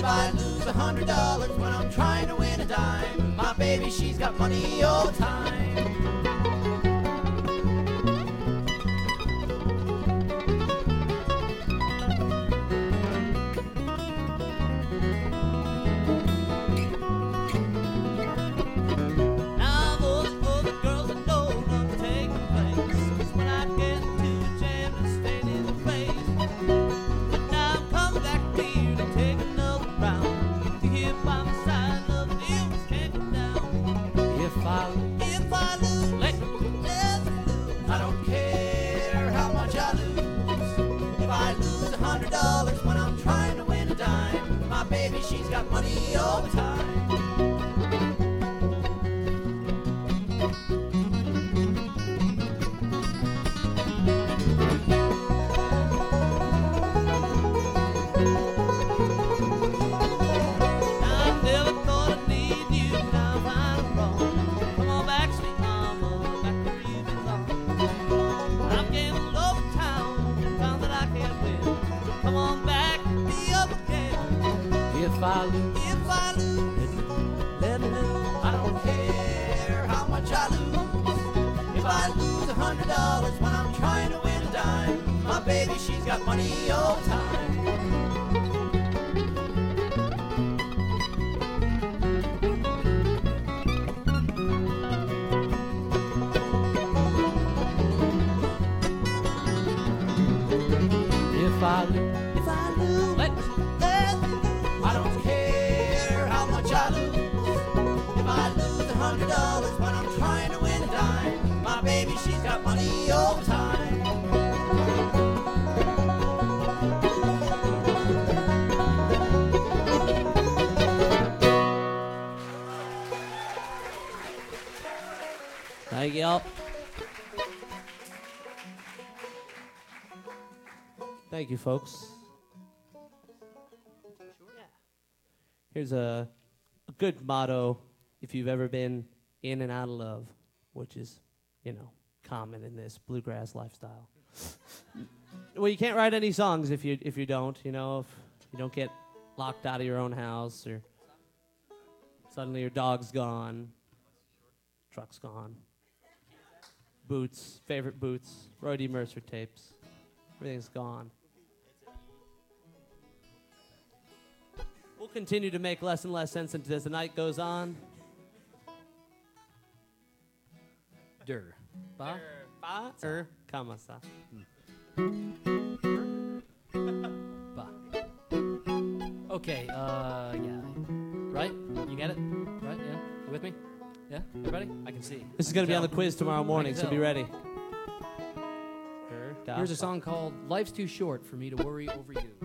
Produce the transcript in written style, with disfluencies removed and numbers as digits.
I lose $100 when I'm trying to win a dime, my baby, she's got money all the time. When I'm trying to win a dime, my baby, she's got money all the time. I never thought I'd need you, now I'm wrong. Come on back, sweet mama, back where you belong. I'm getting low town, found that I can't win. Come on back, be up again. If I lose, let me lose. I don't care how much I lose. If I lose $100 when I'm trying to win a dime, my baby, she's got money all the time. If I lose, let me lose. I don't care how much I lose. If I lose $100 when I'm trying to win a dime, my baby, she's got money all the time. Thank y'all. Thank you, folks. Here's a good motto if you've ever been in and out of love, which is, common in this bluegrass lifestyle. Well, you can't write any songs if you don't, if you don't get locked out of your own house, or suddenly your dog's gone, truck's gone, boots, favorite boots, Roy D. Mercer tapes, everything's gone. We'll continue to make less and less sense as the night goes on. Ba? Kamasa. Ba. Okay, yeah. Right? You get it? Right? Yeah? You with me? Yeah? Everybody? I can see. This is going to be on the quiz tomorrow morning, so be ready. Here's a song called Life's Too Short for Me to Worry Over You.